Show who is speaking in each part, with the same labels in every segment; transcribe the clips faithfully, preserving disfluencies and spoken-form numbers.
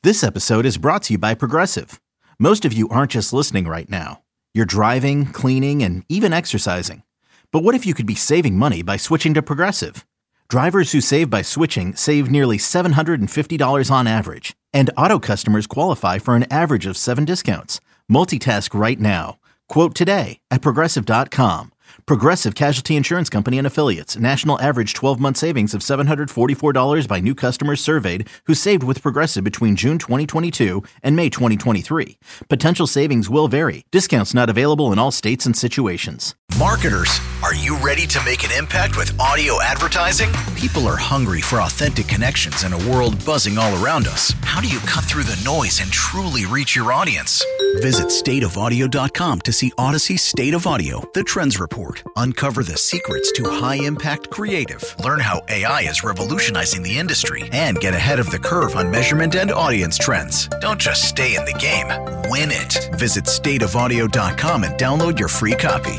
Speaker 1: This episode is brought to you by Progressive. Most of you aren't just listening right now. You're driving, cleaning, and even exercising. But what if you could be saving money by switching to Progressive? Drivers who save by switching save nearly seven hundred fifty dollars on average. And auto customers qualify for an average of seven discounts. Multitask right now. Quote today at progressive dot com. Progressive Casualty Insurance Company and Affiliates. National average twelve-month savings of seven hundred forty-four dollars by new customers surveyed who saved with Progressive between June twenty twenty-two and May twenty twenty-three. Potential savings will vary. Discounts not available in all states and situations.
Speaker 2: Marketers, are you ready to make an impact with audio advertising? People are hungry for authentic connections in a world buzzing all around us. How do you cut through the noise and truly reach your audience? Visit state of audio dot com to see Odyssey State of Audio, the Trends Report. Uncover the secrets to high-impact creative. Learn how A I is revolutionizing the industry and get ahead of the curve on measurement and audience trends. Don't just stay in the game, win it. Visit state of audio dot com and download your free copy.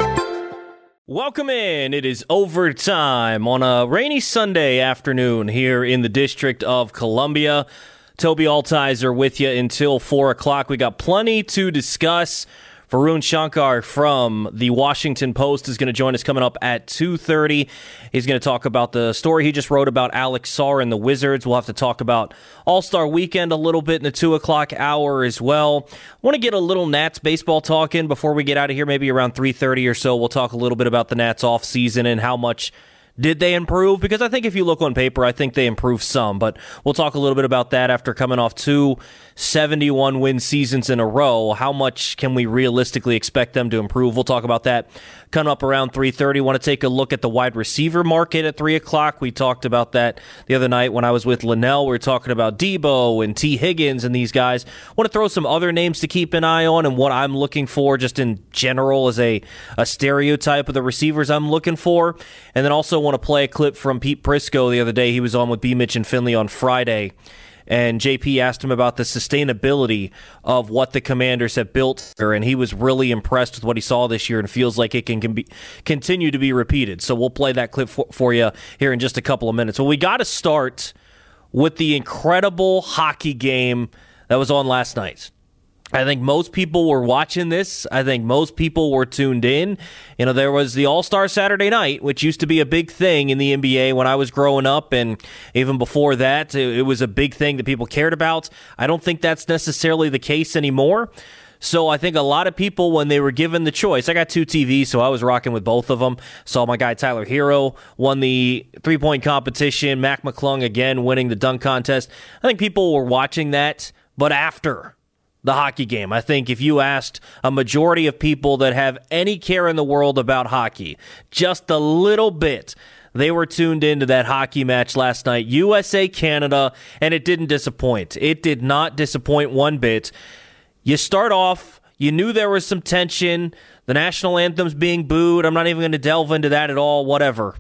Speaker 3: Welcome in. It is overtime on a rainy Sunday afternoon here in the District of Columbia. Toby Altizer with you until four o'clock. We got plenty to discuss. Varun Shankar from the Washington Post is going to join us coming up at two thirty. He's going to talk about the story he just wrote about Alex Sarr and the Wizards. We'll have to talk about All-Star Weekend a little bit in the two o'clock hour as well. I want to get a little Nats baseball talk in before we get out of here, maybe around three thirty or so. We'll talk a little bit about the Nats offseason and how much did they improve? Because I think if you look on paper, I think they improved some. But we'll talk a little bit about that after coming off two seventy-one win seasons in a row. How much can we realistically expect them to improve? We'll talk about that coming up around three thirty. Want to take a look at the wide receiver market at three o'clock. We talked about that the other night when I was with Linnell. We were talking about Debo and T. Higgins and these guys. Want to throw some other names to keep an eye on and what I'm looking for just in general as a, a stereotype of the receivers I'm looking for. And then also want to play a clip from Pete Prisco the other day. He was on with B. Mitch and Finley on Friday. And J P asked him about the sustainability of what the Commanders have built there, and he was really impressed with what he saw this year and feels like it can, can be, continue to be repeated. So we'll play that clip for, for you here in just a couple of minutes. Well, we got to start with the incredible hockey game that was on last night. I think most people were watching this. I think most people were tuned in. You know, there was the All-Star Saturday Night, which used to be a big thing in the N B A when I was growing up, and even before that, it, it was a big thing that people cared about. I don't think that's necessarily the case anymore. So I think a lot of people, when they were given the choice, I got two T Vs, so I was rocking with both of them. Saw my guy Tyler Hero won the three-point competition. Mac McClung again winning the dunk contest. I think people were watching that, but after the hockey game. I think if you asked a majority of people that have any care in the world about hockey, just a little bit, they were tuned into that hockey match last night, U S A Canada, and it didn't disappoint. It did not disappoint one bit. You start off, you knew there was some tension, the national anthem's being booed. I'm not even going to delve into that at all, whatever.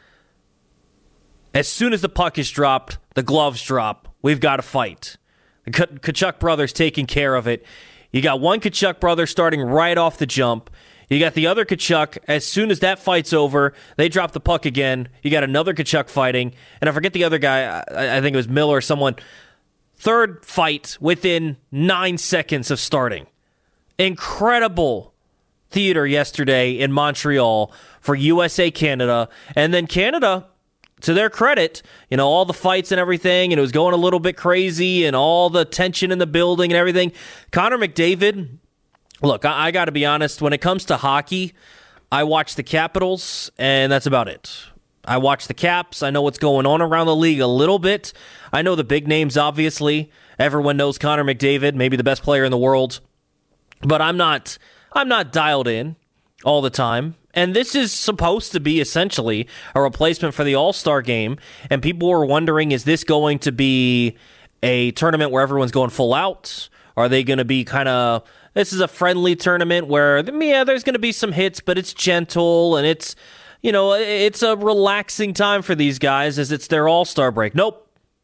Speaker 3: As soon as the puck is dropped, the gloves drop. We've got to fight. The Tkachuk brothers taking care of it. You got one Tkachuk brother starting right off the jump. You got the other Tkachuk. As soon as that fight's over, they drop the puck again. You got another Tkachuk fighting. And I forget the other guy. I think it was Miller or someone. Third fight within nine seconds of starting. Incredible theater yesterday in Montreal for U S A Canada. And then Canada, to their credit, you know, all the fights and everything, and it was going a little bit crazy, and all the tension in the building and everything. Connor McDavid, look, I, I got to be honest, when it comes to hockey, I watch the Capitals, and that's about it. I watch the Caps. I know what's going on around the league a little bit. I know the big names, obviously. Everyone knows Connor McDavid, maybe the best player in the world. But I'm not, I'm not dialed in all the time. And this is supposed to be essentially a replacement for the All-Star game. And people were wondering, is this going to be a tournament where everyone's going full out? Are they going to be kind of, this is a friendly tournament where, yeah, there's going to be some hits, but it's gentle and it's, you know, it's a relaxing time for these guys as it's their All-Star break. Nope.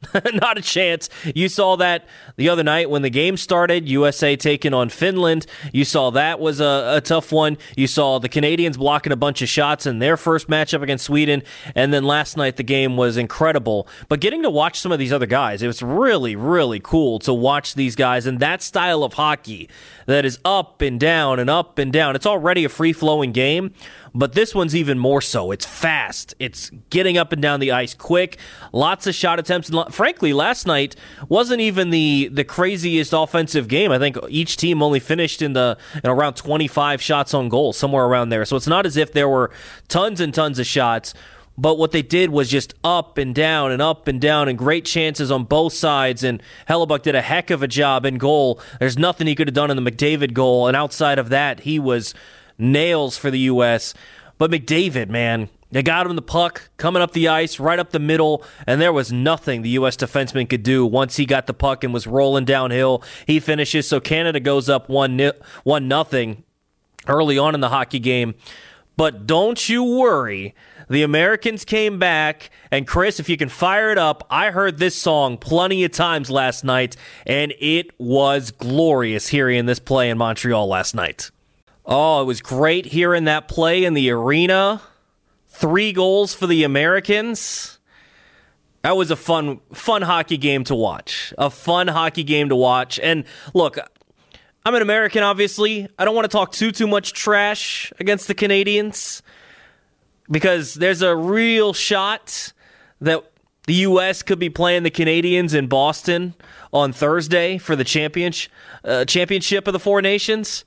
Speaker 3: Not a chance. You saw that the other night when the game started, U S A taking on Finland. You saw that was a, a tough one. You saw the Canadians blocking a bunch of shots in their first matchup against Sweden. And then last night, the game was incredible. But getting to watch some of these other guys, it was really, really cool to watch these guys and that style of hockey that is up and down and up and down. It's already a free-flowing game, but this one's even more so. It's fast. It's getting up and down the ice quick. Lots of shot attempts. And frankly, last night wasn't even the, the craziest offensive game. I think each team only finished in the in around twenty-five shots on goal, somewhere around there. So it's not as if there were tons and tons of shots. But what they did was just up and down and up and down and great chances on both sides. And Hellebuyck did a heck of a job in goal. There's nothing he could have done in the McDavid goal. And outside of that, he was nails for the U S. But McDavid, man, they got him the puck coming up the ice, right up the middle. And there was nothing the U S defenseman could do once he got the puck and was rolling downhill. He finishes. So Canada goes up one nothing early on in the hockey game. But don't you worry. The Americans came back, and Chris, if you can fire it up, I heard this song plenty of times last night, and it was glorious hearing this play in Montreal last night. Oh, it was great hearing that play in the arena. Three goals for the Americans. That was a fun, fun hockey game to watch. A fun hockey game to watch. And look, I'm an American, obviously. I don't want to talk too, too much trash against the Canadians, because there's a real shot that the U S could be playing the Canadians in Boston on Thursday for the championship, uh, championship of the Four Nations.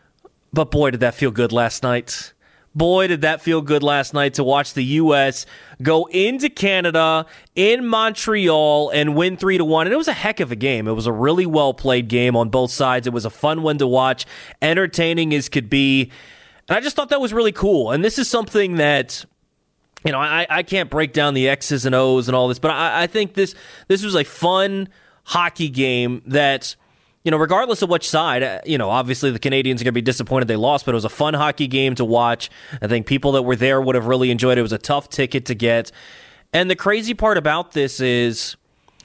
Speaker 3: But boy, did that feel good last night. Boy, did that feel good last night to watch the U S go into Canada in Montreal and win three to one. And it was a heck of a game. It was a really well-played game on both sides. It was a fun one to watch, entertaining as could be. And I just thought that was really cool. And this is something that, you know, I, I can't break down the X's and O's and all this, but I, I think this this was a fun hockey game that, you know, regardless of which side, you know, obviously the Canadians are going to be disappointed they lost, but it was a fun hockey game to watch. I think people that were there would have really enjoyed it. It was a tough ticket to get. And the crazy part about this is,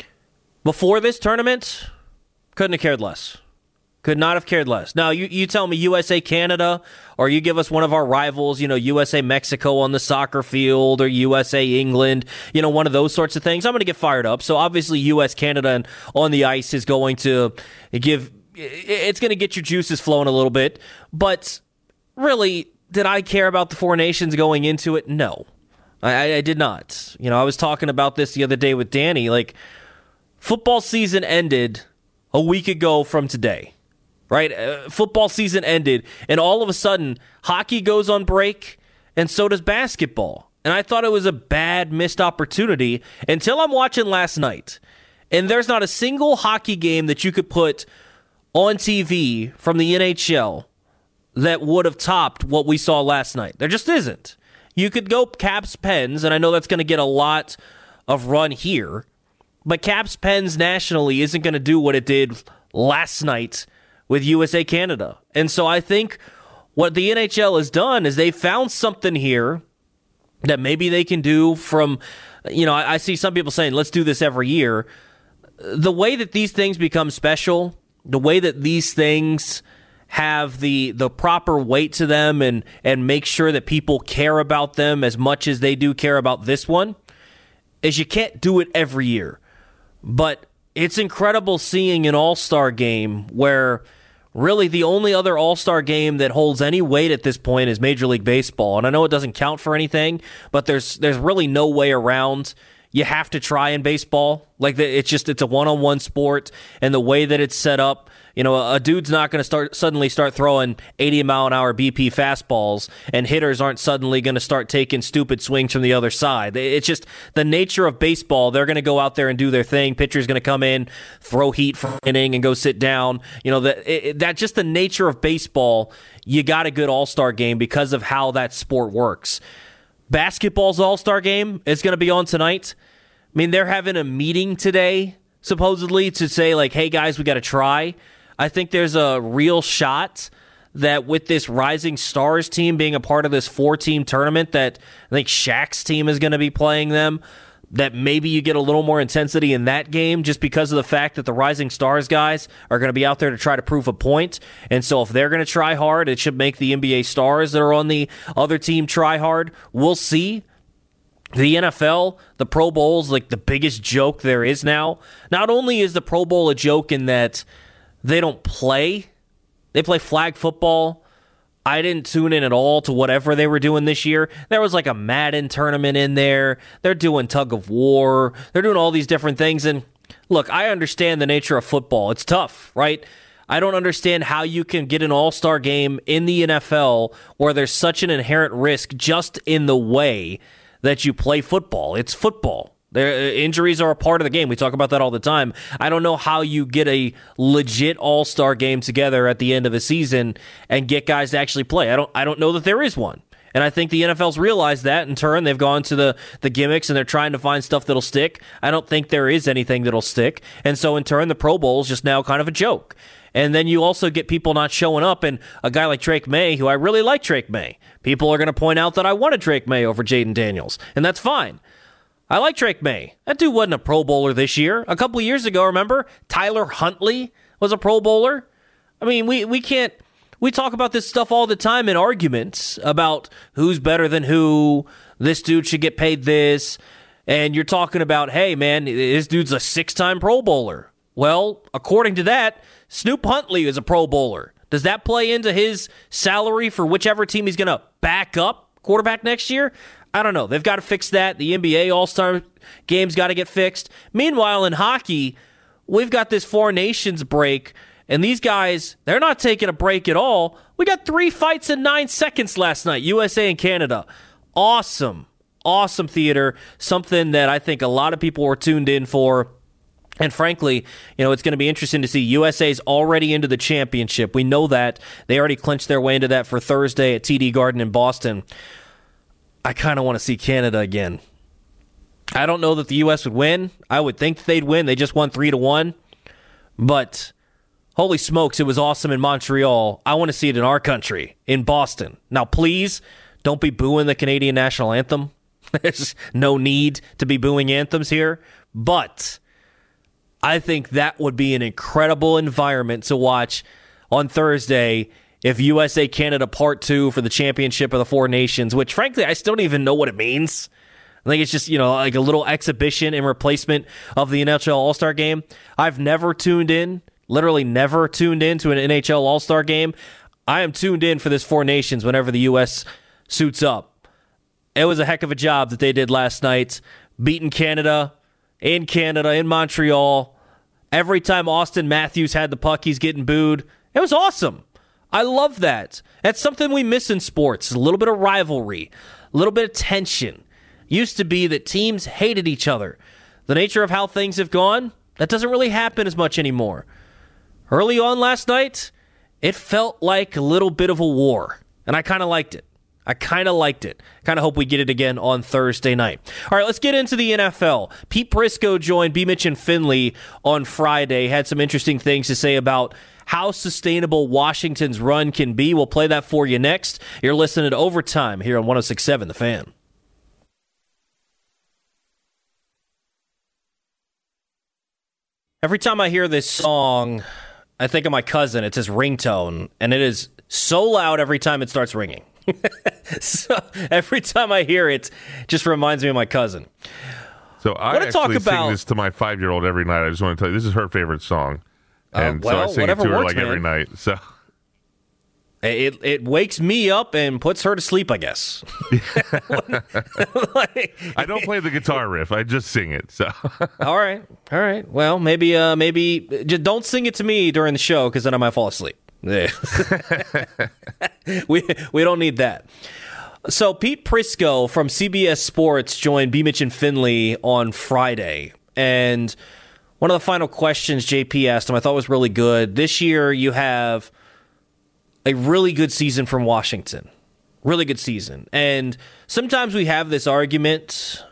Speaker 3: before this tournament, couldn't have cared less. Could not have cared less. Now, you, you tell me U S A Canada, or you give us one of our rivals, you know, U S A Mexico on the soccer field, or U S A England, you know, one of those sorts of things, I'm going to get fired up. So obviously U S Canada on the ice is going to give, it's going to get your juices flowing a little bit. But really, did I care about the Four Nations going into it? No, I, I did not. You know, I was talking about this the other day with Danny. Like, football season ended a week ago from today. Right? Uh, football season ended, and all of a sudden, hockey goes on break, and so does basketball. And I thought it was a bad missed opportunity until I'm watching last night. And there's not a single hockey game that you could put on T V from the N H L that would have topped what we saw last night. There just isn't. You could go Caps Pens, and I know that's going to get a lot of run here, but Caps Pens nationally isn't going to do what it did last night with U S A Canada. And so I think what the N H L has done is they found something here that maybe they can do from, you know, I, I see some people saying, let's do this every year. The way that these things become special, the way that these things have the the proper weight to them and, and make sure that people care about them as much as they do care about this one, is you can't do it every year. But it's incredible seeing an all-star game where really the only other all-star game that holds any weight at this point is Major League Baseball. And I know it doesn't count for anything, but there's there's really no way around. You have to try in baseball. Like, it's just, it's a one-on-one sport, and the way that it's set up, you know, a dude's not going to start suddenly start throwing eighty mile an hour B P fastballs, and hitters aren't suddenly going to start taking stupid swings from the other side. It's just the nature of baseball. They're going to go out there and do their thing. Pitcher's going to come in, throw heat for an inning, and go sit down. You know, that it, that's just the nature of baseball. You got a good all-star game because of how that sport works. Basketball's all-star game is going to be on tonight. I mean, they're having a meeting today, supposedly, to say, like, hey, guys, we got to try. I think there's a real shot that with this Rising Stars team being a part of this four-team tournament, that I think Shaq's team is going to be playing them. that maybe you get a little more intensity in that game just because of the fact that the Rising Stars guys are going to be out there to try to prove a point. And so if they're going to try hard, it should make the N B A stars that are on the other team try hard. We'll see. The N F L, the Pro Bowl is like the biggest joke there is now. Not only is the Pro Bowl a joke in that they don't play, they play flag football. I didn't tune in at all to whatever they were doing this year. There was like a Madden tournament in there. They're doing tug of war. They're doing all these different things. And look, I understand the nature of football. It's tough, right? I don't understand how you can get an all-star game in the N F L where there's such an inherent risk just in the way that you play football. It's football. There, injuries are a part of the game. We talk about that all the time. I don't know how you get a legit all-star game together at the end of a season and get guys to actually play. I don't I don't know that there is one. And I think the N F L's realized that. In turn, they've gone to the, the gimmicks and they're trying to find stuff that'll stick. I don't think there is anything that'll stick. And so in turn, the Pro Bowl is just now kind of a joke. And then you also get people not showing up, and a guy like Drake May, who I really like Drake May. People are going to point out that I wanted Drake May over Jaden Daniels, and that's fine. I like Drake May. That dude wasn't a Pro Bowler this year. A couple years ago, remember? Tyler Huntley was a Pro Bowler. I mean, we, we can't... We talk about this stuff all the time in arguments about who's better than who, this dude should get paid this, and you're talking about, hey, man, this dude's a six-time Pro Bowler. Well, according to that, Snoop Huntley is a Pro Bowler. Does that play into his salary for whichever team he's going to back up quarterback next year? I don't know. They've got to fix that. The N B A All-Star game's got to get fixed. Meanwhile, in hockey, we've got this Four Nations break, and these guys, they're not taking a break at all. We got three fights in nine seconds last night, U S A and Canada. Awesome. Awesome theater. Something that I think a lot of people were tuned in for. And frankly, you know, it's going to be interesting to see. U S A's already into the championship. We know that. They already clinched their way into that for Thursday at T D Garden in Boston. I kind of want to see Canada again. I don't know that the U S would win. I would think they'd win. They just won three to one. But holy smokes, it was awesome in Montreal. I want to see it in our country, in Boston. Now, please, don't be booing the Canadian national anthem. There's no need to be booing anthems here. But I think that would be an incredible environment to watch on Thursday if U S A Canada Part two for the championship of the Four Nations, which, frankly, I still don't even know what it means. I think it's just, you know, like a little exhibition and replacement of the N H L All-Star Game. I've never tuned in, literally never tuned in to an N H L All-Star Game. I am tuned in for this Four Nations whenever the U S suits up. It was a heck of a job that they did last night, beating Canada, in Canada, in Montreal. Every time Austin Matthews had the puck, he's getting booed. It was awesome. I love that. That's something we miss in sports. A little bit of rivalry, a little bit of tension. Used to be that teams hated each other. The nature of how things have gone, that doesn't really happen as much anymore. Early on last night, it felt like a little bit of a war, and I kind of liked it. I kind of liked it. Kind of hope we get it again on Thursday night. All right, let's get into the N F L. Pete Prisco joined B. Mitch and Finley on Friday. Had some interesting things to say about how sustainable Washington's run can be. We'll play that for you next. You're listening to Overtime here on one oh six point seven The Fan. Every time I hear this song, I think of my cousin. It's his ringtone, and it is so loud every time it starts ringing. So every time I hear it, it just reminds me of my cousin.
Speaker 4: So I, I actually talk about, sing this to my five-year-old every night. I just want to tell you, this is her favorite song. And uh, well, so I sing it to her works, like man. every night. So
Speaker 3: It it wakes me up and puts her to sleep, I guess.
Speaker 4: like, I don't play the guitar riff. I just sing it. So
Speaker 3: all right, all right. Well, maybe uh, maybe just don't sing it to me during the show because then I might fall asleep. Yeah. we we don't need that. So Pete Prisco from C B S Sports joined B. Mitch and Finley on Friday, and one of the final questions J P asked him I thought was really good. This year you have a really good season from Washington. Really good season. And sometimes we have this argument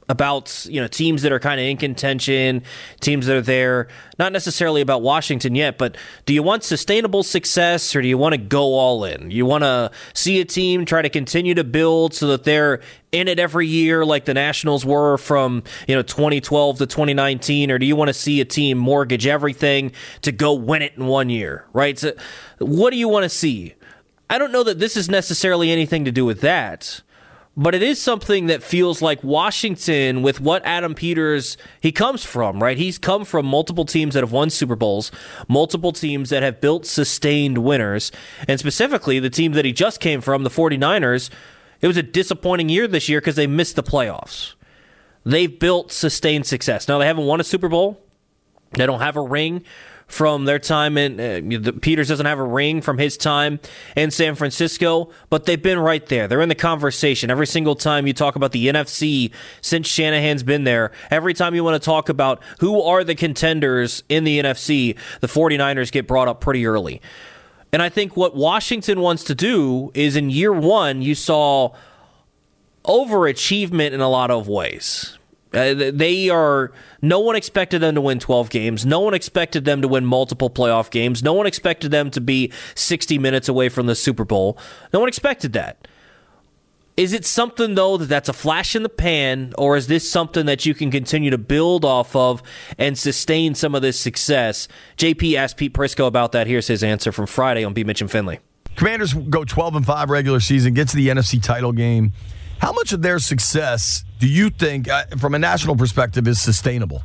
Speaker 3: about, you know, teams that are kind of in contention, teams that are there, not necessarily about Washington yet, but do you want sustainable success or do you want to go all in? You want to see a team try to continue to build so that they're in it every year like the Nationals were from, you know, twenty twelve to twenty nineteen, or do you want to see a team mortgage everything to go win it in one year, right? So what do you want to see? I don't know that this is necessarily anything to do with that. But it is something that feels like Washington, with what Adam Peters, he comes from, right? He's come from multiple teams that have won Super Bowls, multiple teams that have built sustained winners, and specifically the team that he just came from, the 49ers, it was a disappointing year this year because they missed the playoffs. They've built sustained success. Now, they haven't won a Super Bowl. They don't have a ring from their time in uh, the, Peters doesn't have a ring from his time in San Francisco, but they've been right there. They're in the conversation every single time you talk about the N F C since Shanahan's been there. Every time you want to talk about who are the contenders in the N F C, the 49ers get brought up pretty early. And I think what Washington wants to do is in year one, you saw overachievement in a lot of ways. Uh, they are, no one expected them to win twelve games. No one expected them to win multiple playoff games. No one expected them to be sixty minutes away from the Super Bowl. No one expected that. Is it something, though, that that's a flash in the pan, or is this something that you can continue to build off of and sustain some of this success? J P asked Pete Prisco about that. Here's his answer from Friday on B. Mitch and Finley.
Speaker 5: Commanders go twelve and five regular season, get to the N F C title game. How much of their success do you think, uh, from a national perspective, is sustainable?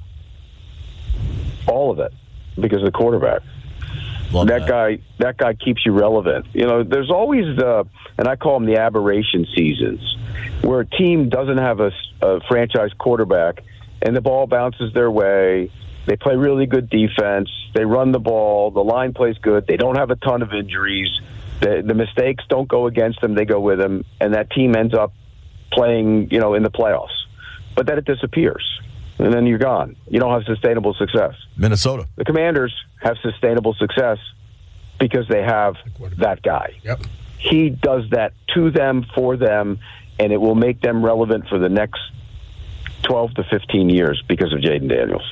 Speaker 6: All of it, because of the quarterback. Love that, that guy, that guy keeps you relevant. You know, there's always the, and I call them the aberration seasons, where a team doesn't have a, a franchise quarterback, and the ball bounces their way. They play really good defense. They run the ball. The line plays good. They don't have a ton of injuries. The, the mistakes don't go against them. They go with them, and that team ends up playing, you know, in the playoffs. But then it disappears, and then you're gone. You don't have sustainable success.
Speaker 5: Minnesota.
Speaker 6: The Commanders have sustainable success because they have that guy.
Speaker 5: Yep.
Speaker 6: He does that to them, for them, and it will make them relevant for the next twelve to fifteen years because of Jayden Daniels.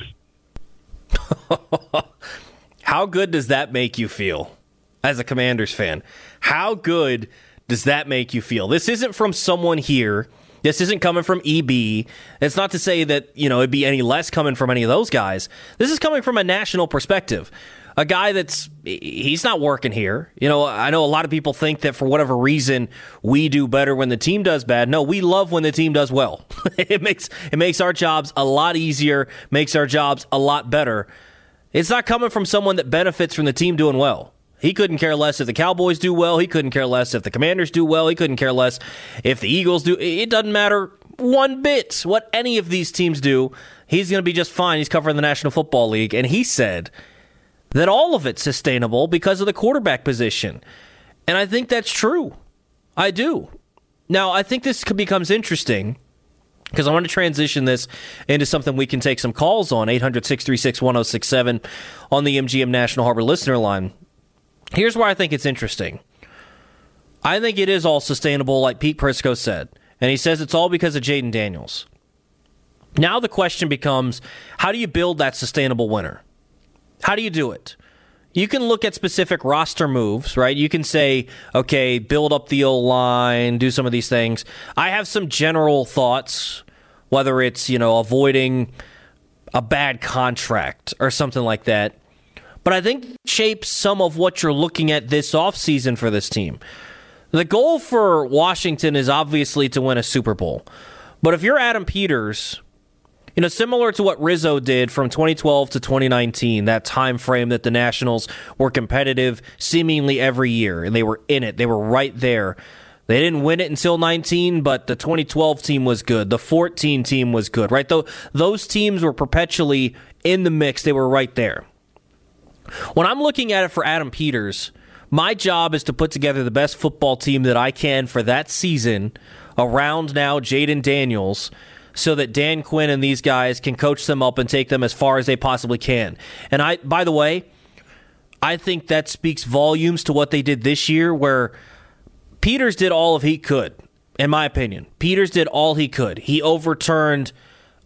Speaker 3: How good does that make you feel as a Commanders fan? How good does that make you feel? This isn't from someone here. This isn't coming from E B. It's not to say that, you know, it'd be any less coming from any of those guys. This is coming from a national perspective. A guy that's, he's not working here. You know, I know a lot of people think that for whatever reason we do better when the team does bad. No, we love when the team does well. It makes it makes our jobs a lot easier, makes our jobs a lot better. It's not coming from someone that benefits from the team doing well. He couldn't care less if the Cowboys do well. He couldn't care less if the Commanders do well. He couldn't care less if the Eagles do. It doesn't matter one bit what any of these teams do. He's going to be just fine. He's covering the National Football League. And he said that all of it's sustainable because of the quarterback position. And I think that's true. I do. Now, I think this becomes interesting because I want to transition this into something we can take some calls on. eight hundred, six three six, one oh six seven on the M G M National Harbor listener line. Here's where I think it's interesting. I think it is all sustainable, like Pete Prisco said. And he says it's all because of Jayden Daniels. Now the question becomes, how do you build that sustainable winner? How do you do it? You can look at specific roster moves, right? You can say, okay, build up the O-line, do some of these things. I have some general thoughts, whether it's, you know, avoiding a bad contract or something like that. But I think it shapes some of what you're looking at this offseason for this team. The goal for Washington is obviously to win a Super Bowl. But if you're Adam Peters, you know, similar to what Rizzo did from twenty twelve to twenty nineteen, that time frame that the Nationals were competitive seemingly every year, and they were in it. They were right there. They didn't win it until nineteen, but the twenty twelve team was good. The fourteen team was good, right? Though those teams were perpetually in the mix. They were right there. When I'm looking at it for Adam Peters, my job is to put together the best football team that I can for that season around now Jayden Daniels so that Dan Quinn and these guys can coach them up and take them as far as they possibly can. And I, by the way, I think that speaks volumes to what they did this year where Peters did all of he could, in my opinion. Peters did all he could. He overturned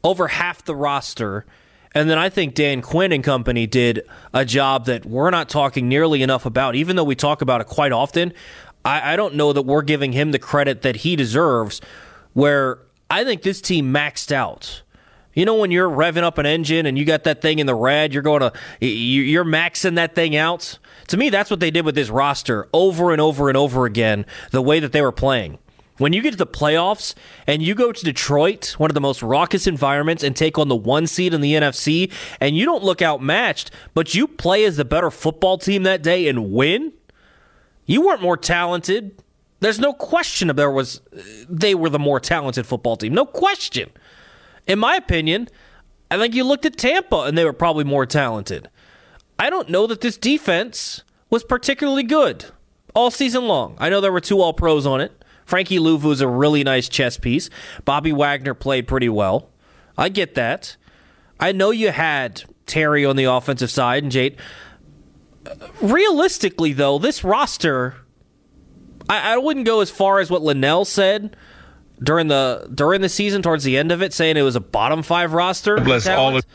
Speaker 3: over half the roster. And then I think Dan Quinn and company did a job that we're not talking nearly enough about, even though we talk about it quite often. I, I don't know that we're giving him the credit that he deserves, where I think this team maxed out. You know when you're revving up an engine and you got that thing in the red, you're going to you're maxing that thing out? To me, that's what they did with this roster over and over and over again, the way that they were playing. When you get to the playoffs and you go to Detroit, one of the most raucous environments, and take on the one seed in the N F C, and you don't look outmatched, but you play as the better football team that day and win, you weren't more talented. There's no question if there was they were the more talented football team. No question. In my opinion, I think you looked at Tampa and they were probably more talented. I don't know that this defense was particularly good all season long. I know there were two All-Pros on it. Frankie Louvu is a really nice chess piece. Bobby Wagner played pretty well. I get that. I know you had Terry on the offensive side and Jade. Realistically, though, this roster, I, I wouldn't go as far as what Linnell said during the during the season, towards the end of it, saying it was a bottom five roster.
Speaker 4: Bless all of-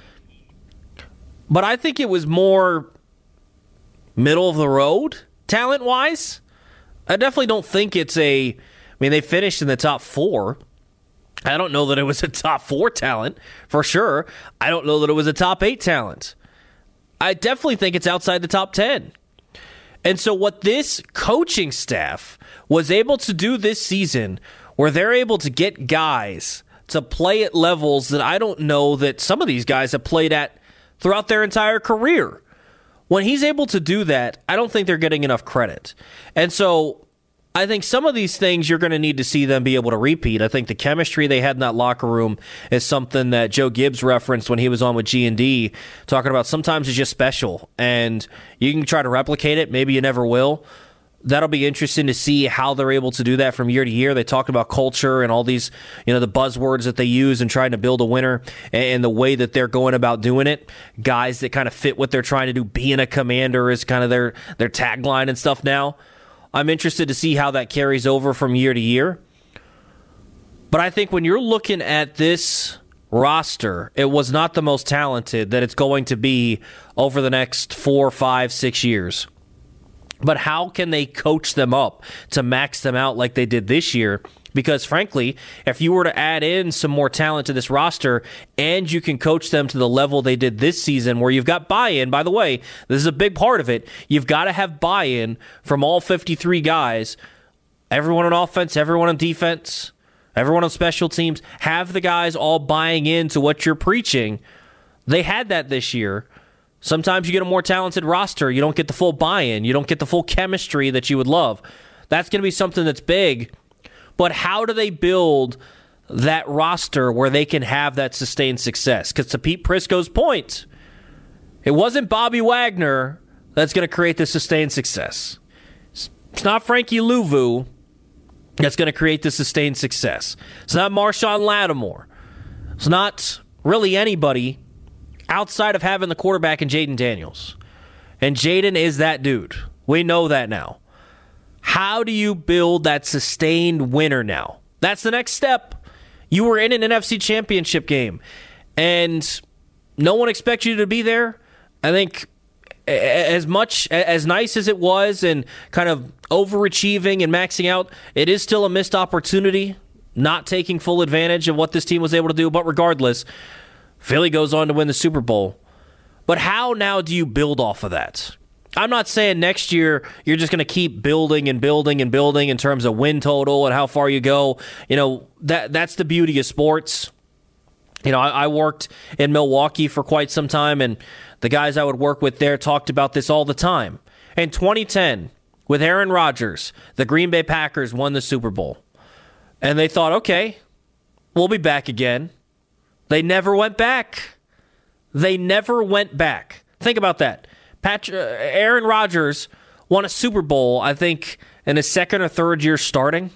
Speaker 3: but I think it was more middle of the road, talent-wise. I definitely don't think it's a... I mean, they finished in the top four. I don't know that it was a top four talent, for sure. I don't know that it was a top eight talent. I definitely think it's outside the top ten. And so what this coaching staff was able to do this season, where they're able to get guys to play at levels that I don't know that some of these guys have played at throughout their entire career. When he's able to do that, I don't think they're getting enough credit. And so I think some of these things you're going to need to see them be able to repeat. I think the chemistry they had in that locker room is something that Joe Gibbs referenced when he was on with G and D, talking about sometimes it's just special, and you can try to replicate it. Maybe you never will. That'll be interesting to see how they're able to do that from year to year. They talked about culture and all these, you know, the buzzwords that they use in trying to build a winner and the way that they're going about doing it. Guys that kind of fit what they're trying to do. Being a commander is kind of their, their tagline and stuff now. I'm interested to see how that carries over from year to year. But I think when you're looking at this roster, it was not the most talented that it's going to be over the next four, five, six years. But how can they coach them up to max them out like they did this year? Because frankly, if you were to add in some more talent to this roster and you can coach them to the level they did this season, where you've got buy-in, by the way, this is a big part of it. You've got to have buy-in from all fifty-three guys, everyone on offense, everyone on defense, everyone on special teams. Have the guys all buying into what you're preaching. They had that this year. Sometimes you get a more talented roster. You don't get the full buy-in. You don't get the full chemistry that you would love. That's going to be something that's big. But how do they build that roster where they can have that sustained success? Because to Pete Prisco's point, it wasn't Bobby Wagner that's going to create the sustained success. It's not Frankie Louvu that's going to create the sustained success. It's not Marshawn Lattimore. It's not really anybody outside of having the quarterback in Jayden Daniels. And Jayden is that dude. We know that now. How do you build that sustained winner now? That's the next step. You were in an N F C championship game, and no one expects you to be there. I think as much, as nice as it was and kind of overachieving and maxing out, it is still a missed opportunity, not taking full advantage of what this team was able to do. But regardless, Philly goes on to win the Super Bowl. But how now do you build off of that? I'm not saying next year you're just going to keep building and building and building in terms of win total and how far you go. You know, that that's the beauty of sports. You know, I, I worked in Milwaukee for quite some time, and the guys I would work with there talked about this all the time. In twenty ten, with Aaron Rodgers, the Green Bay Packers won the Super Bowl. And they thought, okay, we'll be back again. They never went back. They never went back. Think about that. Patrick, uh, Aaron Rodgers won a Super Bowl, I think, in his second or third year starting.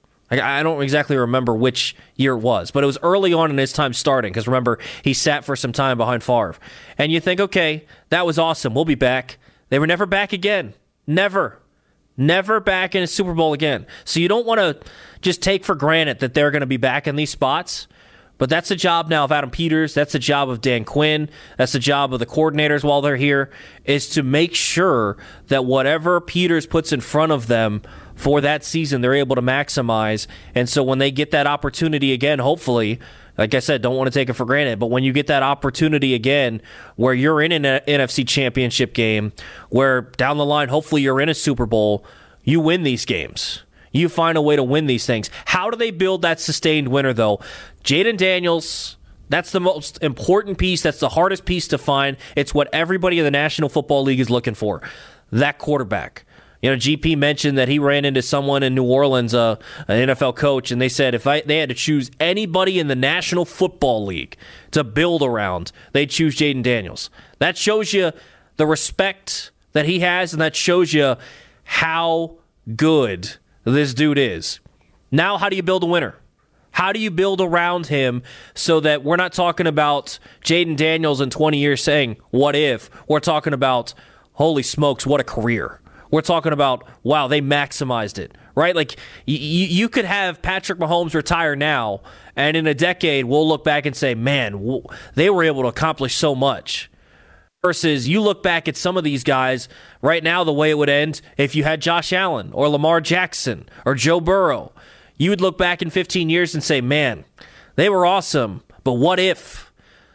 Speaker 3: I, I don't exactly remember which year it was, but it was early on in his time starting, because remember, he sat for some time behind Favre. And you think, okay, that was awesome. We'll be back. They were never back again. Never. Never back in a Super Bowl again. So you don't want to just take for granted that they're going to be back in these spots. But that's the job now of Adam Peters. That's the job of Dan Quinn. That's the job of the coordinators while they're here, is to make sure that whatever Peters puts in front of them for that season, they're able to maximize. And so when they get that opportunity again, hopefully, like I said, don't want to take it for granted, but when you get that opportunity again where you're in an N F C championship game, where down the line, hopefully you're in a Super Bowl, you win these games. You find a way to win these things. How do they build that sustained winner, though? Jayden Daniels, that's the most important piece. That's the hardest piece to find. It's what everybody in the National Football League is looking for, that quarterback. You know, G P mentioned that he ran into someone in New Orleans, uh, an N F L coach, and they said if I, they had to choose anybody in the National Football League to build around, they'd choose Jayden Daniels. That shows you the respect that he has, and that shows you how good this dude is. Now, how do you build a winner? How do you build around him so that we're not talking about Jayden Daniels in twenty years saying, what if? We're talking about, holy smokes, what a career. We're talking about, wow, they maximized it, right? Like, y- y- you could have Patrick Mahomes retire now, and in a decade, we'll look back and say, man, w- they were able to accomplish so much. Versus you look back at some of these guys right now, the way it would end if you had Josh Allen or Lamar Jackson or Joe Burrow. You would look back in fifteen years and say, man, they were awesome, but what if?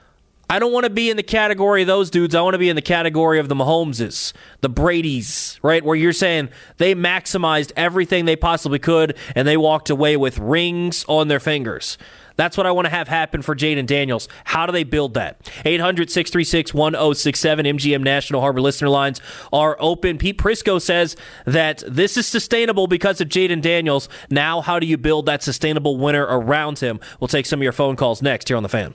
Speaker 3: I don't want to be in the category of those dudes. I want to be in the category of the Mahomeses, the Bradys, right? Where you're saying they maximized everything they possibly could and they walked away with rings on their fingers. That's what I want to have happen for Jayden Daniels. How do they build that? eight hundred, six three six, one oh six seven. M G M National Harbor listener lines are open. Pete Prisco says that this is sustainable because of Jayden Daniels. Now, how do you build that sustainable winner around him? We'll take some of your phone calls next here on The Fan.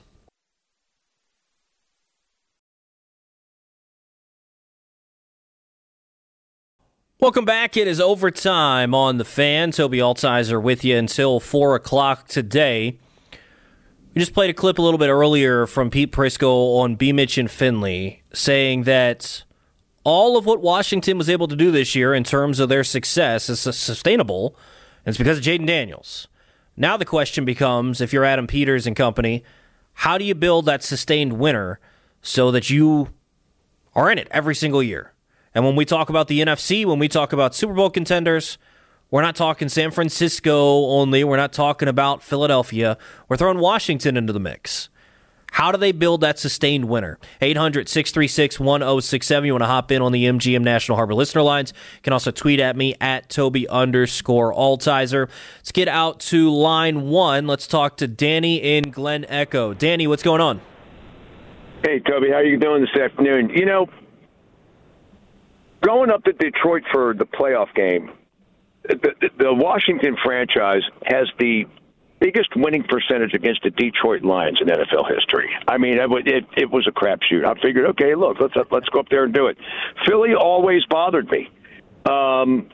Speaker 3: Welcome back. It is overtime on The Fan. Toby Altizer with you until four o'clock today. We just played a clip a little bit earlier from Pete Prisco on B. Mitch and Finley saying that all of what Washington was able to do this year in terms of their success is sustainable, and it's because of Jayden Daniels. Now the question becomes, if you're Adam Peters and company, how do you build that sustained winner so that you are in it every single year? And when we talk about the N F C, when we talk about Super Bowl contenders, we're not talking San Francisco only. We're not talking about Philadelphia. We're throwing Washington into the mix. How do they build that sustained winner? eight hundred, six three six, one oh six seven. You want to hop in on the M G M National Harbor listener lines. You can also tweet at me at Toby underscore Altizer. Let's get out to line one. Let's talk to Danny in Glen Echo. Danny, what's going on?
Speaker 6: Hey, Toby. How are you doing this afternoon? You know, going up to Detroit for the playoff game, The, the Washington franchise has the biggest winning percentage against the Detroit Lions in N F L history. I mean, it, it, it was a crapshoot. I figured, okay, look, let's let's go up there and do it. Philly always bothered me. Um,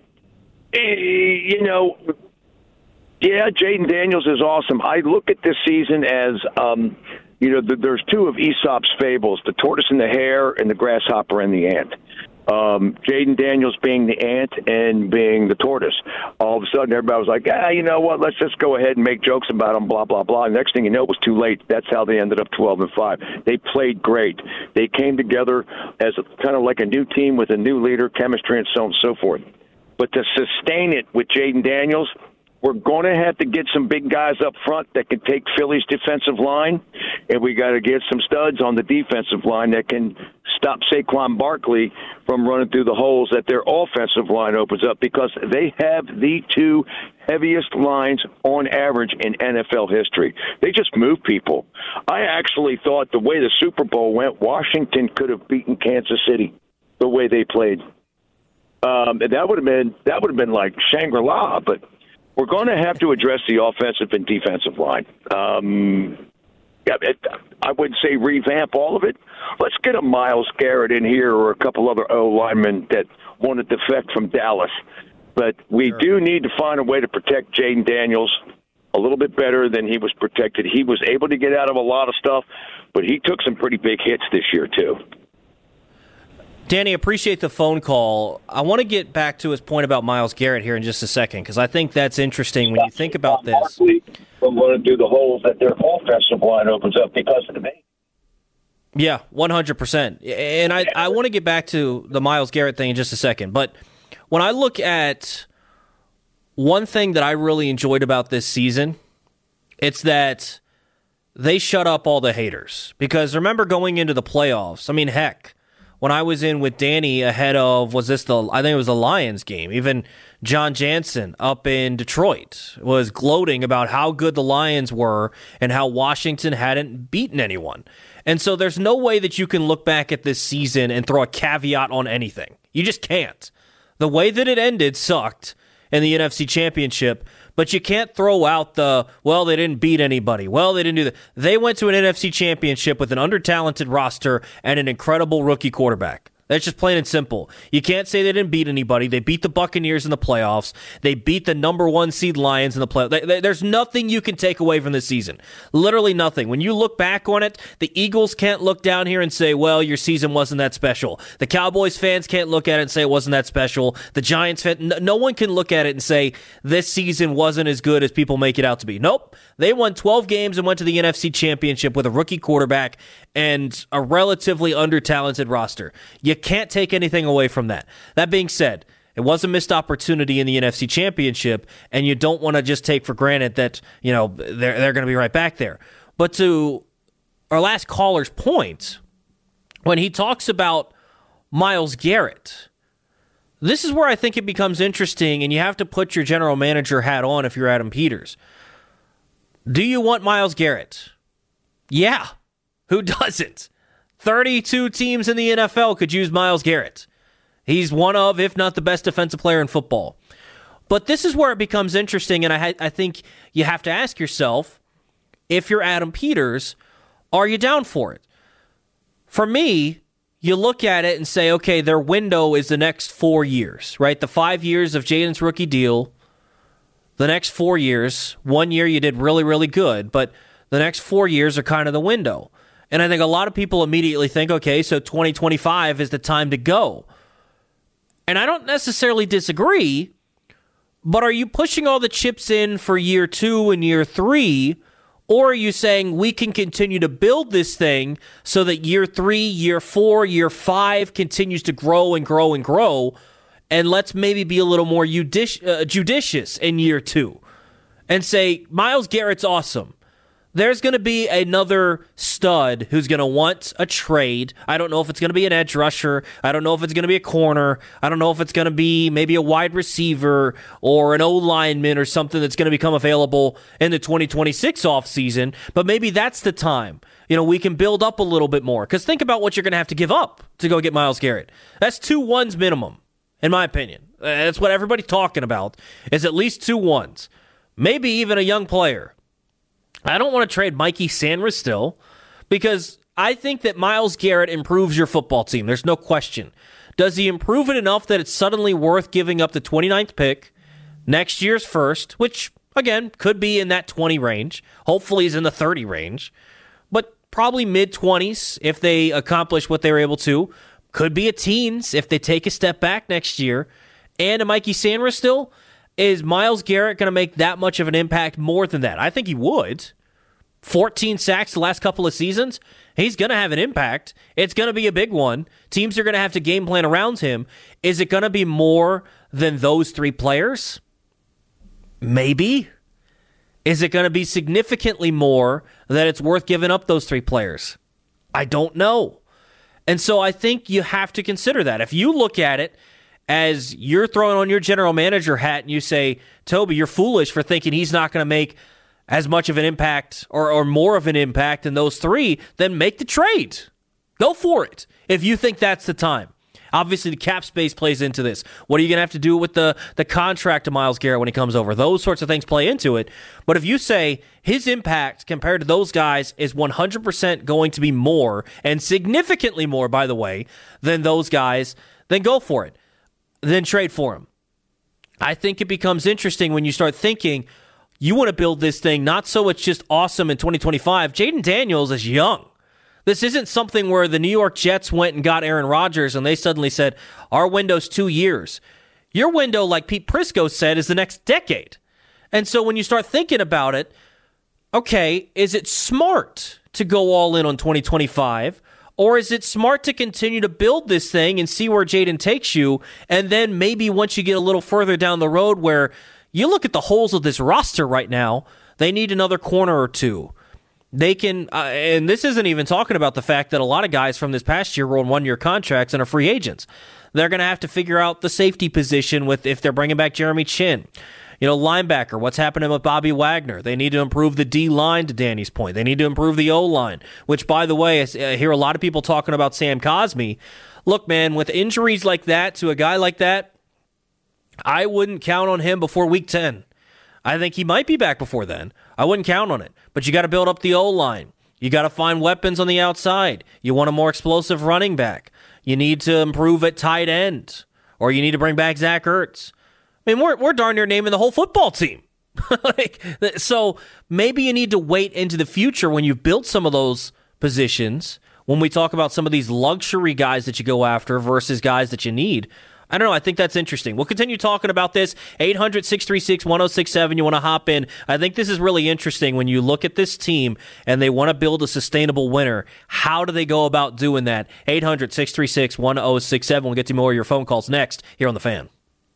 Speaker 6: you know, yeah, Jayden Daniels is awesome. I look at this season as, um, you know, the, there's two of Aesop's fables, the tortoise and the hare and the grasshopper and the ant. Um, Jayden Daniels being the ant and being the tortoise. All of a sudden, everybody was like, ah, you know what, let's just go ahead and make jokes about him, blah, blah, blah. Next thing you know, it was too late. That's how they ended up twelve and five. They played great. They came together as a, kind of like a new team with a new leader, chemistry, and so on and so forth. But to sustain it with Jayden Daniels, we're going to have to get some big guys up front that can take Philly's defensive line, and we got to get some studs on the defensive line that can stop Saquon Barkley from running through the holes that their offensive line opens up, because they have the two heaviest lines on average in N F L history. They just move people. I actually thought the way the Super Bowl went, Washington could have beaten Kansas City the way they played. Um, and that would have been that would have been like Shangri-La, but we're going to have to address the offensive and defensive line. Um, yeah, it, I would say revamp all of it. Let's get a Myles Garrett in here or a couple other O linemen that want to defect from Dallas. But we sure. do need to find a way to protect Jayden Daniels a little bit better than he was protected. He was able to get out of a lot of stuff, but he took some pretty big hits this year too.
Speaker 3: Danny, appreciate the phone call. I want to get back to his point about Myles Garrett here in just a second, because I think that's interesting when you think about this.
Speaker 7: from going to do the holes that their offensive line opens up because of the base.
Speaker 3: Yeah, one hundred percent. And I, I want to get back to the Myles Garrett thing in just a second. But when I look at one thing that I really enjoyed about this season, it's that they shut up all the haters. Because remember going into the playoffs, I mean, heck, when I was in with Danny ahead of, was this the, I think it was the Lions game, even John Jansen up in Detroit was gloating about how good the Lions were and how Washington hadn't beaten anyone. And so there's no way that you can look back at this season and throw a caveat on anything. You just can't. The way that it ended sucked in the N F C Championship, but you can't throw out the, well, they didn't beat anybody. Well, they didn't do that. They went to an N F C Championship with an under-talented roster and an incredible rookie quarterback. That's just plain and simple. You can't say they didn't beat anybody. They beat the Buccaneers in the playoffs. They beat the number one seed Lions in the playoffs. There's nothing you can take away from this season. Literally nothing. When you look back on it, the Eagles can't look down here and say, well, your season wasn't that special. The Cowboys fans can't look at it and say it wasn't that special. The Giants fans, no one can look at it and say this season wasn't as good as people make it out to be. Nope. They won twelve games and went to the N F C Championship with a rookie quarterback and a relatively under-talented roster. You can't take anything away from that. That being said, it was a missed opportunity in the N F C Championship, and you don't want to just take for granted that, you know, they're, they're going to be right back there. But to our last caller's point, when he talks about Myles Garrett, this is where I think it becomes interesting, and you have to put your general manager hat on if you're Adam Peters. Do you want Myles Garrett? Yeah. Who doesn't? thirty-two teams in the N F L could use Myles Garrett. He's one of, if not the best defensive player in football. But this is where it becomes interesting, and I, I think you have to ask yourself, if you're Adam Peters, are you down for it? For me, you look at it and say, okay, their window is the next four years, right? The five years of Jaden's rookie deal, the next four years, one year you did really, really good, but the next four years are kind of the window. And I think a lot of people immediately think, okay, so twenty twenty-five is the time to go. And I don't necessarily disagree, but are you pushing all the chips in for year two and year three, or are you saying we can continue to build this thing so that year three, year four, year five continues to grow and grow and grow, and let's maybe be a little more judici- uh, judicious in year two and say, Myles Garrett's awesome. There's going to be another stud who's going to want a trade. I don't know if it's going to be an edge rusher. I don't know if it's going to be a corner. I don't know if it's going to be maybe a wide receiver or an O-lineman or something that's going to become available in the twenty twenty-six offseason. But maybe that's the time. You know, we can build up a little bit more. Because think about what you're going to have to give up to go get Myles Garrett. That's two ones minimum, in my opinion. That's what everybody's talking about, is at least two ones. Maybe even a young player. I don't want to trade Mikey Sanders still, because I think that Myles Garrett improves your football team. There's no question. Does he improve it enough that it's suddenly worth giving up the twenty-ninth pick, next year's first, which, again, could be in that twenty range. Hopefully he's in the thirty range, but probably mid-twenties if they accomplish what they were able to. Could be a teens if they take a step back next year. And a Mikey Sanders still. Is Myles Garrett going to make that much of an impact more than that? I think he would. fourteen sacks the last couple of seasons. He's going to have an impact. It's going to be a big one. Teams are going to have to game plan around him. Is it going to be more than those three players? Maybe. Is it going to be significantly more that it's worth giving up those three players? I don't know. And so I think you have to consider that. If you look at it as you're throwing on your general manager hat and you say, Toby, you're foolish for thinking he's not going to make as much of an impact or, or more of an impact than those three, then make the trade. Go for it if you think that's the time. Obviously, the cap space plays into this. What are you going to have to do with the, the contract of Myles Garrett when he comes over? Those sorts of things play into it. But if you say his impact compared to those guys is one hundred percent going to be more, and significantly more, by the way, than those guys, then go for it. Then trade for him. I think it becomes interesting when you start thinking you want to build this thing not so it's just awesome in twenty twenty-five. Jaden Daniels is young. This isn't something where the New York Jets went and got Aaron Rodgers and they suddenly said, our window's two years. Your window, like Pete Prisco said, is the next decade. And so when you start thinking about it, okay, is it smart to go all in on twenty twenty-five? Or is it smart to continue to build this thing and see where Jayden takes you? And then maybe once you get a little further down the road where you look at the holes of this roster right now, they need another corner or two. They can, uh, and this isn't even talking about the fact that a lot of guys from this past year were on one-year contracts and are free agents. They're going to have to figure out the safety position with if they're bringing back Jeremy Chin. You know, linebacker, what's happening with Bobby Wagner? They need to improve the D-line, to Danny's point. They need to improve the O-line, which, by the way, I hear a lot of people talking about Sam Cosmi. Look, man, with injuries like that to a guy like that, I wouldn't count on him before week ten. I think he might be back before then. I wouldn't count on it. But you got to build up the O-line. You got to find weapons on the outside. You want a more explosive running back. You need to improve at tight end. Or you need to bring back Zach Ertz. I mean, we're, we're darn near naming the whole football team. like, so maybe you need to wait into the future when you've built some of those positions, when we talk about some of these luxury guys that you go after versus guys that you need. I don't know. I think that's interesting. We'll continue talking about this. eight hundred, six three six, one oh six seven. You want to hop in. I think this is really interesting when you look at this team and they want to build a sustainable winner. How do they go about doing that? eight hundred, six three six, one oh six seven. We'll get to more of your phone calls next here on The Fan.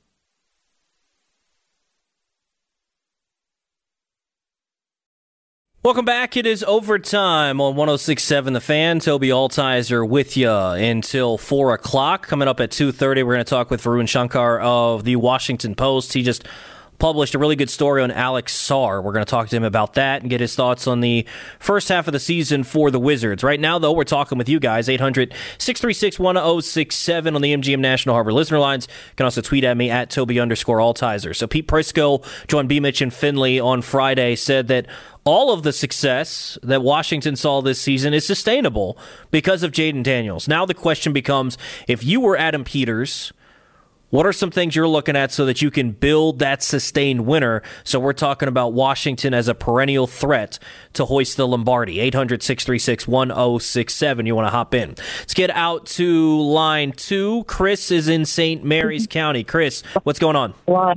Speaker 3: Welcome back. It is overtime on one oh six point seven The Fan. Toby Altizer with you until four o'clock. Coming up at two thirty, we're going to talk with Varun Shankar of the Washington Post. He just published a really good story on Alex Sarr. We're going to talk to him about that and get his thoughts on the first half of the season for the Wizards. Right now, though, we're talking with you guys. eight hundred, six three six, one oh six seven on the M G M National Harbor listener lines. You can also tweet at me at Toby underscore Altizer. So Pete Prisco joined B. Mitch and Finley on Friday, said that all of the success that Washington saw this season is sustainable because of Jayden Daniels. Now the question becomes, if you were Adam Peters, what are some things you're looking at so that you can build that sustained winner? So we're talking about Washington as a perennial threat to hoist the Lombardi. eight hundred, six three six, one oh six seven. You want to hop in. Let's get out to line two. Chris is in Saint Mary's County. Chris, what's going on?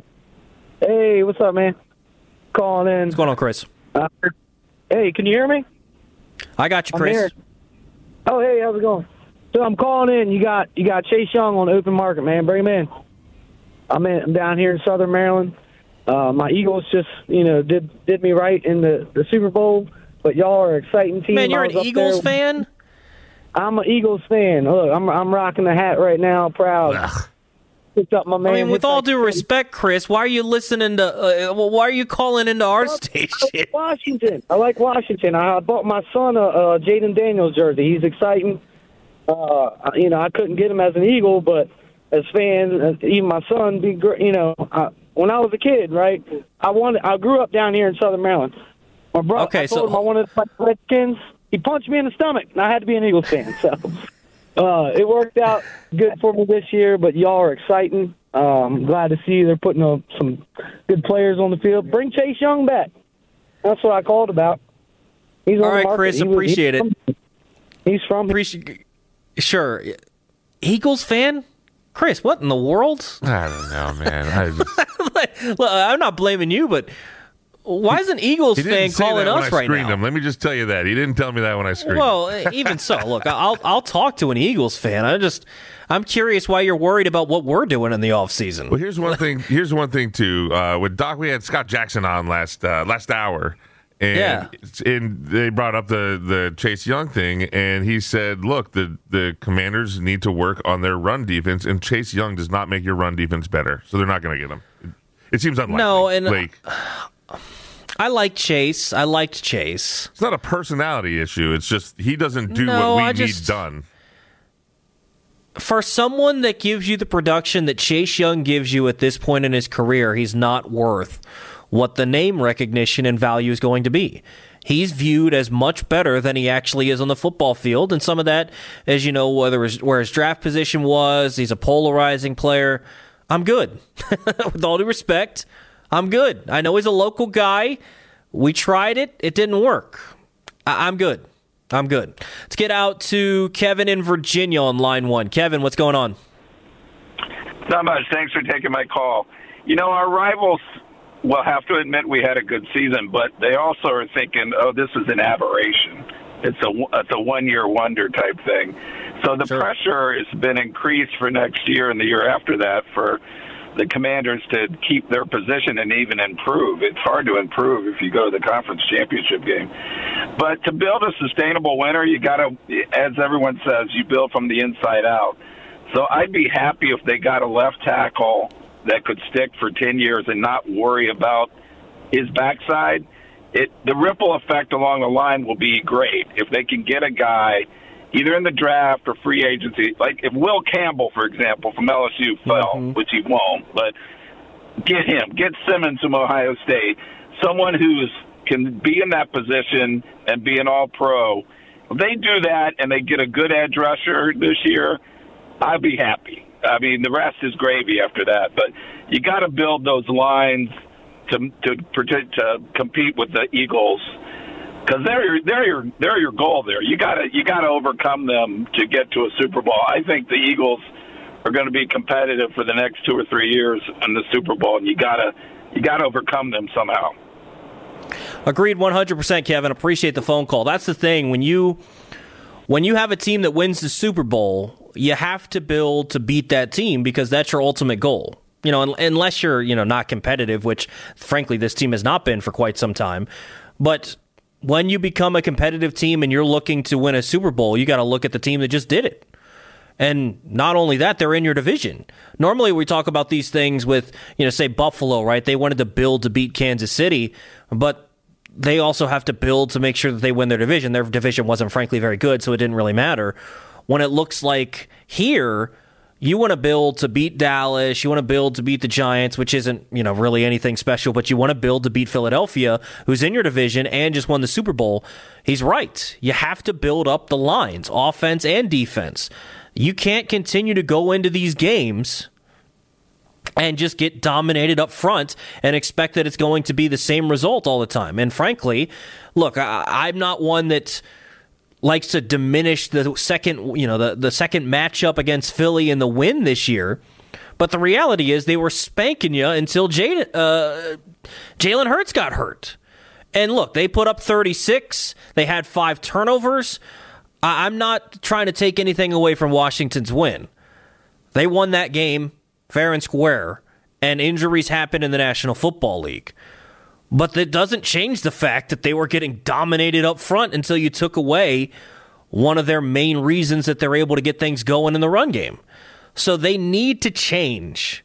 Speaker 8: Hey, what's up, man? Calling in.
Speaker 3: What's going on, Chris?
Speaker 8: Uh, hey, can you hear me?
Speaker 3: I got you, Chris.
Speaker 8: Oh, hey, how's it going? So I'm calling in. You got you got Chase Young on the open market, man. Bring him in. I'm, in, I'm down here in Southern Maryland. Uh, my Eagles just, you know, did did me right in the, the Super Bowl, but y'all are an exciting team.
Speaker 3: Man, you're an Eagles there. fan?
Speaker 8: I'm an Eagles fan. Look, I'm I'm rocking the hat right now, proud. Ugh. Picked up my man.
Speaker 3: I mean, with all due respect, Chris, why are you listening to? Uh, well, why are you calling into our station?
Speaker 8: Washington. I like Washington. I bought my son a, a Jayden Daniels jersey. He's exciting. Uh, you know, I couldn't get him as an Eagle, but as fans, even my son, be great. You know, I, when I was a kid, right? I wanted. I grew up down here in Southern Maryland. My brother.
Speaker 3: Okay,
Speaker 8: I told
Speaker 3: so
Speaker 8: him I wanted to fight the Redskins. He punched me in the stomach, and I had to be an Eagles fan. So. Uh, it worked out good for me this year, but y'all are exciting. Uh, I'm glad to see they're putting uh, some good players on the field. Bring Chase Young back. That's what I called about. He's
Speaker 3: All
Speaker 8: on
Speaker 3: right,
Speaker 8: the market.
Speaker 3: Chris,
Speaker 8: he
Speaker 3: appreciate
Speaker 8: was, he's
Speaker 3: it.
Speaker 8: From, he's from
Speaker 3: Appreciate, Sure. Eagles fan? Chris, what in the world?
Speaker 4: I don't know, man. I just...
Speaker 3: Look, I'm not blaming you, but why is an Eagles fan calling us right now?
Speaker 4: Him. Let me just tell you that. He didn't tell me that when I screened
Speaker 3: well,
Speaker 4: him.
Speaker 3: Well, even so, look, I'll I'll talk to an Eagles fan. I just I'm curious why you're worried about what we're doing in the offseason.
Speaker 4: Well, here's one thing. Here's one thing too. Uh, with Doc, we had Scott Jackson on last uh, last hour, and
Speaker 3: yeah.
Speaker 4: and they brought up the the Chase Young thing, and he said, "Look, the the Commanders need to work on their run defense, and Chase Young does not make your run defense better, so they're not going to get him." It, it seems unlikely.
Speaker 3: No, and
Speaker 4: like.
Speaker 3: I like Chase. I liked Chase.
Speaker 4: It's not a personality issue. It's just he doesn't do
Speaker 3: no,
Speaker 4: what we
Speaker 3: I
Speaker 4: need
Speaker 3: just,
Speaker 4: done.
Speaker 3: For someone that gives you the production that Chase Young gives you at this point in his career, he's not worth what the name recognition and value is going to be. He's viewed as much better than he actually is on the football field, and some of that, as you know, whether his, where his draft position was, he's a polarizing player. I'm good. With all due respect, I'm good. I know he's a local guy. We tried it. It didn't work. I- I'm good. I'm good. Let's get out to Kevin in Virginia on line one. Kevin, what's going on?
Speaker 9: Not much. Thanks for taking my call. You know, our rivals will have to admit we had a good season, but they also are thinking, oh, this is an aberration. It's a, it's a one-year wonder type thing. So the sure. pressure has been increased for next year and the year after that for the Commanders to keep their position and even improve. It's hard to improve if you go to the conference championship game. But to build a sustainable winner, you got to, as everyone says, you build from the inside out. So I'd be happy if they got a left tackle that could stick for ten years and not worry about his backside. It, the ripple effect along the line will be great if they can get a guy either in the draft or free agency. Like if Will Campbell, for example, from L S U fell, mm-hmm. which he won't, but get him. Get Simmons from Ohio State, someone who can be in that position and be an all-pro. If they do that and they get a good edge rusher this year, I'd be happy. I mean, the rest is gravy after that. But you got to build those lines to to protect, to compete with the Eagles, because they're your they're your they're your goal there. You got to you got to overcome them to get to a Super Bowl. I think the Eagles are going to be competitive for the next two or three years in the Super Bowl, and you got to you got to overcome them somehow.
Speaker 3: Agreed, one hundred percent, Kevin. Appreciate the phone call. That's the thing when you when you have a team that wins the Super Bowl, you have to build to beat that team because that's your ultimate goal. You know, unless you're, you know, not competitive, which frankly this team has not been for quite some time. But when you become a competitive team and you're looking to win a Super Bowl, you got to look at the team that just did it. And not only that, they're in your division. Normally we talk about these things with, you know, say Buffalo, right? They wanted to build to beat Kansas City, but they also have to build to make sure that they win their division. Their division wasn't frankly very good, so it didn't really matter. When it looks like here, you want to build to beat Dallas, you want to build to beat the Giants, which isn't, you know, really anything special, but you want to build to beat Philadelphia, who's in your division and just won the Super Bowl. He's right. You have to build up the lines, offense and defense. You can't continue to go into these games and just get dominated up front and expect that it's going to be the same result all the time. And frankly, look, I, I'm not one that likes to diminish the second, you know, the, the second matchup against Philly in the win this year. But the reality is they were spanking you until Jalen uh, Jalen Hurts got hurt. And look, they put up thirty-six. They had five turnovers. I, I'm not trying to take anything away from Washington's win. They won that game fair and square, and injuries happen in the National Football League. But that doesn't change the fact that they were getting dominated up front until you took away one of their main reasons that they're able to get things going in the run game. So they need to change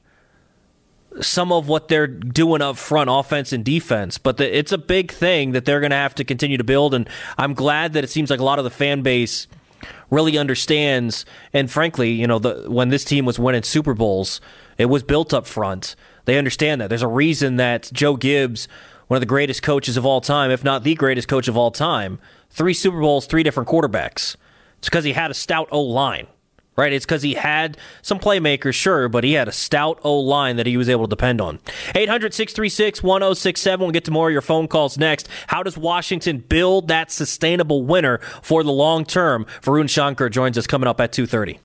Speaker 3: some of what they're doing up front, offense and defense. But the, it's a big thing that they're going to have to continue to build, and I'm glad that it seems like a lot of the fan base really understands. And frankly, you know, the, when this team was winning Super Bowls, it was built up front. They understand that. There's a reason that Joe Gibbs, one of the greatest coaches of all time, if not the greatest coach of all time, three Super Bowls, three different quarterbacks. It's because he had a stout O-line, right? It's because he had some playmakers, sure, but he had a stout O-line that he was able to depend on. eight hundred, six three six, one oh six seven. We'll get to more of your phone calls next. How does Washington build that sustainable winner for the long term? Varun Shankar joins us coming up at two thirty.